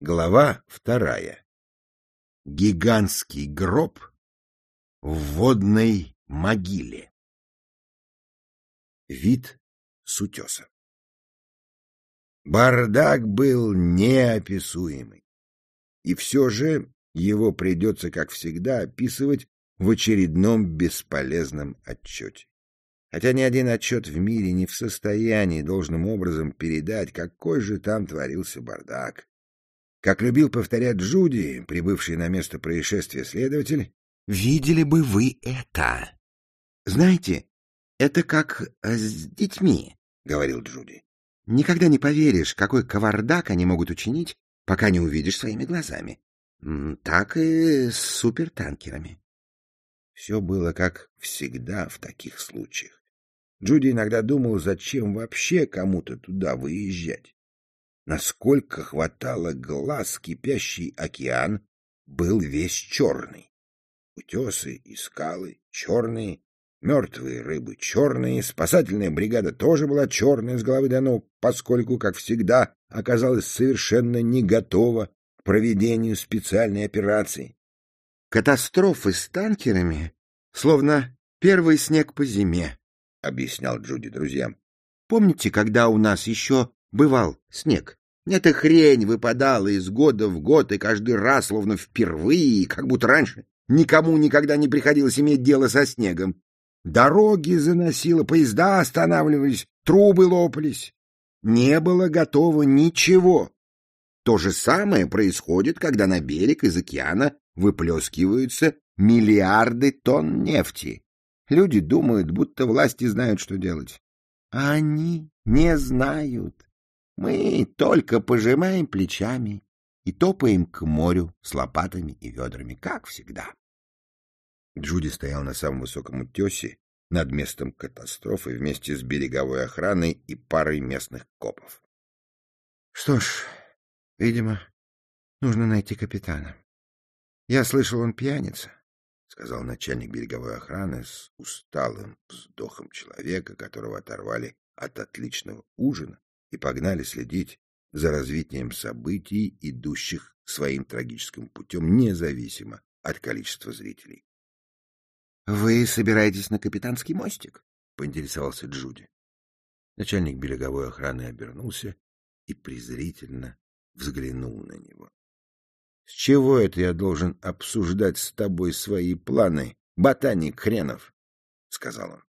Глава 2. Гигантский гроб в водной могиле. Вид с утеса. Бардак был неописуемый. И все же его придется, как всегда, описывать в очередном бесполезном отчете. Хотя ни один отчет в мире не в состоянии должным образом передать, какой же там творился бардак. Как любил повторять Джуди, прибывший на место происшествия следователь, «Видели бы вы это!» «Знаете, это как с детьми», — говорил Джуди. «Никогда не поверишь, какой кавардак они могут учинить, пока не увидишь своими глазами. Так и с супертанкерами». Все было как всегда в таких случаях. Джуди иногда думал, зачем вообще кому-то туда выезжать. Насколько хватало глаз, кипящий океан был весь черный. Утесы и скалы черные, мертвые рыбы черные, спасательная бригада тоже была черная с головы до ног, поскольку, как всегда, оказалась совершенно не готова к проведению специальной операции. «Катастрофы с танкерами словно первый снег по зиме», — объяснял Джуди друзьям. «Помните, когда у нас еще бывал снег? Эта хрень выпадала из года в год, и каждый раз, словно впервые, как будто раньше, никому никогда не приходилось иметь дело со снегом. Дороги заносило, поезда останавливались, трубы лопались. Не было готово ничего. То же самое происходит, когда на берег из океана выплескиваются миллиарды тонн нефти. Люди думают, будто власти знают, что делать. А они не знают. Мы только пожимаем плечами и топаем к морю с лопатами и ведрами, как всегда. Джуди стоял на самом высоком утесе над местом катастрофы вместе с береговой охраной и парой местных копов. — Что ж, видимо, нужно найти капитана. Я слышал, он пьяница, — сказал начальник береговой охраны с усталым вздохом человека, которого оторвали от отличного ужина и погнали следить за развитием событий, идущих своим трагическим путем, независимо от количества зрителей. — Вы собираетесь на капитанский мостик? — поинтересовался Джуди. Начальник береговой охраны обернулся и презрительно взглянул на него. — С чего это я должен обсуждать с тобой свои планы, ботаник хренов? — сказал он.